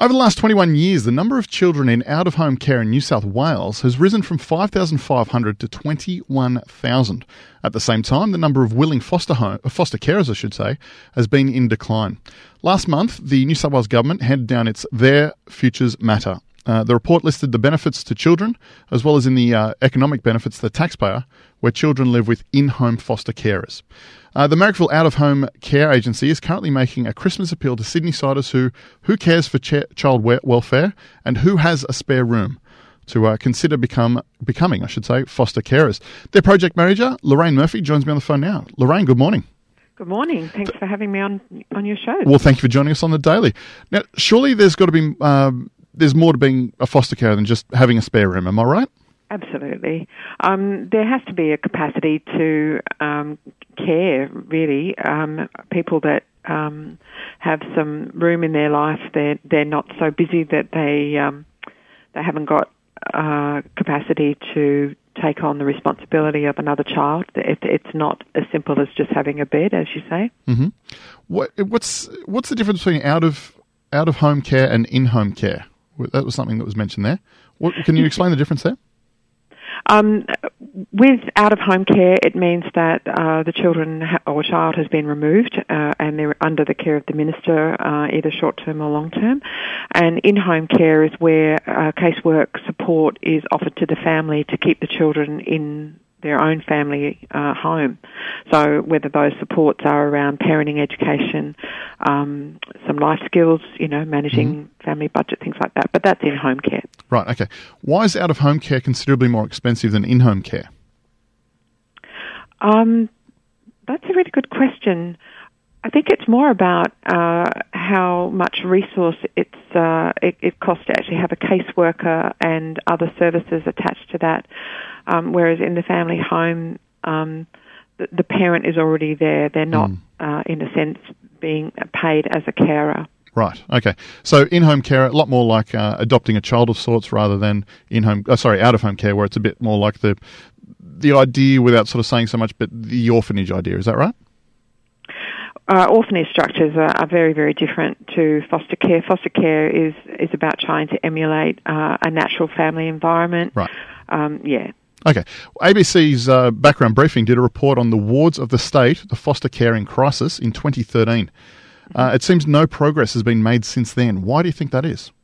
Over the last 21 years, the number of children in out-of-home care in New South Wales has risen from 5,500 to 21,000. At the same time, the number of willing foster carers, I should say, has been in decline. Last month, the New South Wales government handed down its Their Futures Matter. The report listed the benefits to children, as well as in the economic benefits to the taxpayer, where children live with in-home foster carers. The Marrickville Out-of-Home Care Agency is currently making a Christmas appeal to Sydney-siders who cares for child welfare and who has a spare room to consider becoming, foster carers. Their project manager, Lorraine Murphy, joins me on the phone now. Lorraine, good morning. Good morning. Thanks for having me on your show. Well, thank you for joining us on The Daily. Now, surely there's got to be there's more to being a foster carer than just having a spare room, am I right? Absolutely. There has to be a capacity to care, really. People that have some room in their life, they're not so busy that they haven't got capacity to take on the responsibility of another child. It's not as simple as just having a bed, as you say. Mm-hmm. What's the difference between out of home care and in-home care? That was something that was mentioned there. Can you explain the difference there? With out-of-home care, it means that the children or child has been removed and they're under the care of the minister, either short-term or long-term. And in-home care is where casework support is offered to the family to keep the children in their own family home. So whether those supports are around parenting education, some life skills, managing family budget, things like that. But that's in-home care. Right, okay. Why is out-of-home care considerably more expensive than in-home care? That's a really good question. I think it's more about how much resource it costs to actually have a caseworker and other services attached to that. Whereas in the family home, the parent is already there. They're not, in a sense, being paid as a carer. Right. Okay. So in-home care, a lot more like adopting a child of sorts, rather than out-of-home care, where it's a bit more like the idea, without sort of saying so much, but the orphanage idea. Is that right? Orphanage structures are very, very different to foster care. Foster care is about trying to emulate a natural family environment. Right. Yeah. Okay. ABC's Background Briefing did a report on the wards of the state, the foster care in crisis, in 2013. It seems no progress has been made since then. Why do you think that is?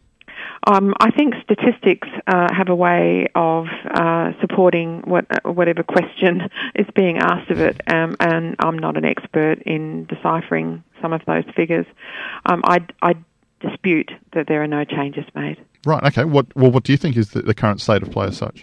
I think statistics have a way of supporting whatever question is being asked of it, and I'm not an expert in deciphering some of those figures. I dispute that there are no changes made. Right, okay. What do you think is the current state of play as such?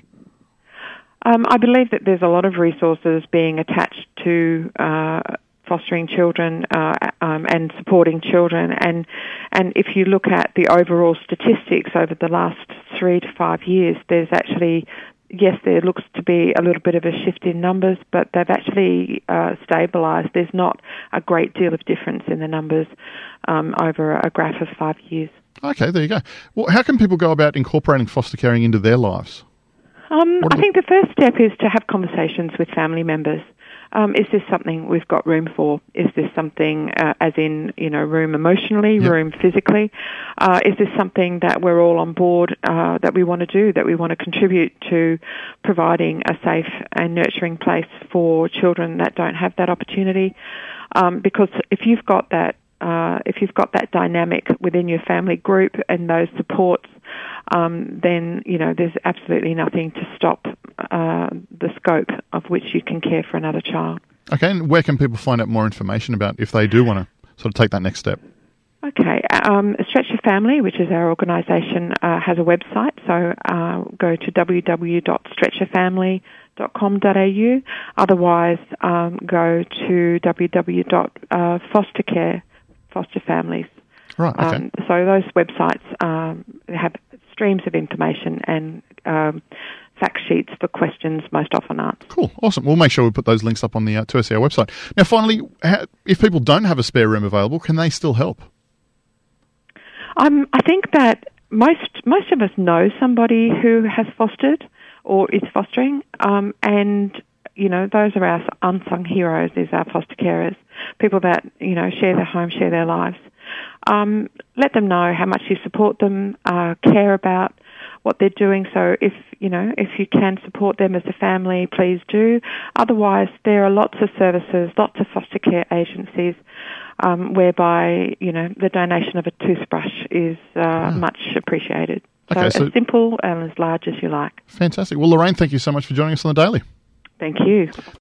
I believe that there's a lot of resources being attached to fostering children and supporting children, and if you look at the overall statistics over the last 3 to 5 years, there's actually, yes, there looks to be a little bit of a shift in numbers, but they've actually stabilised. There's not a great deal of difference in the numbers over a graph of 5 years. Okay, there you go. Well, how can people go about incorporating foster caring into their lives? I think the first step is to have conversations with family members. Is this something we've got room for? Is this something, as in, room emotionally, room physically? Is this something that we're all on board, that we want to do, that we want to contribute to providing a safe and nurturing place for children that don't have that opportunity? Because if you've got that dynamic within your family group and those supports, then, there's absolutely nothing to stop the scope of which you can care for another child. Okay, and where can people find out more information about if they do want to sort of take that next step? Okay, Stretch Your Family, which is our organisation, has a website, so go to www.stretchyourfamily.com.au. Otherwise, go to www.fostercare, foster families. Right, okay. So those websites have streams of information and fact sheets for questions most often asked. Cool, awesome. We'll make sure we put those links up on the 2SER website. Now, finally, if people don't have a spare room available, can they still help? I think that most of us know somebody who has fostered or is fostering, and those are our unsung heroes, is our foster carers, people that share their home, share their lives. let them know how much you support them, care about what they're doing. So if you can support them as a family, please do. Otherwise, there are lots of services, lots of foster care agencies whereby, the donation of a toothbrush is much appreciated. So as simple and as large as you like. Fantastic. Well, Lorraine, thank you so much for joining us on The Daily. Thank you.